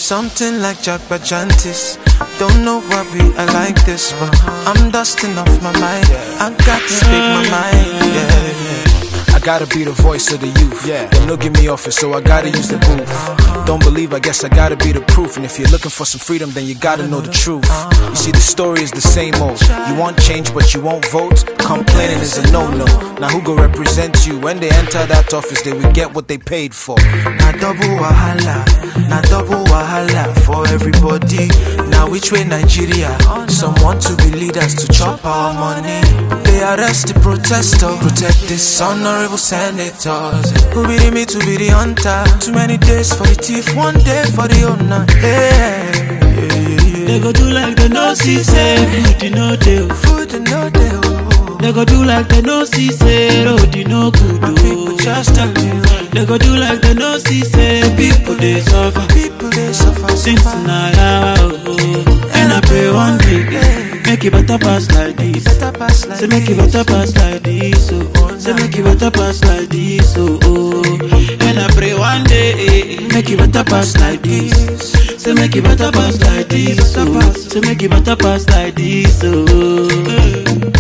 something like Jack Bajantis. Don't know why we are like this, but I'm dusting off my mind. I got to speak my mind, yeah. I gotta be the voice of the youth. Them no give me office, so I gotta use the booth. Don't believe, I guess I gotta be the proof. And if you're looking for some freedom, then you gotta know the truth. You see, the story is the same old. You want change, but you won't vote. Complaining is a no-no. Now who go represent you? When they enter that office, they will get what they paid for. Now double wahala for everybody. Now which way Nigeria? Some want to be leaders to chop our money. They arrest the protester, protect this honorable senators. Who be the me to be the hunter? Too many days for the thief, one day for the owner. They go do like they no see say food no dey. Food no dey. They go do like they no see say road no good. People just tell me. They go do like they no see say people they suffer. People they suffer. Since now, and I pray one day make it better pass like this. Say make it better pass like this. Say make it better pass like this. And I pray one day make it better pass like this. Say make it better pass like this. Say make it better pass like this.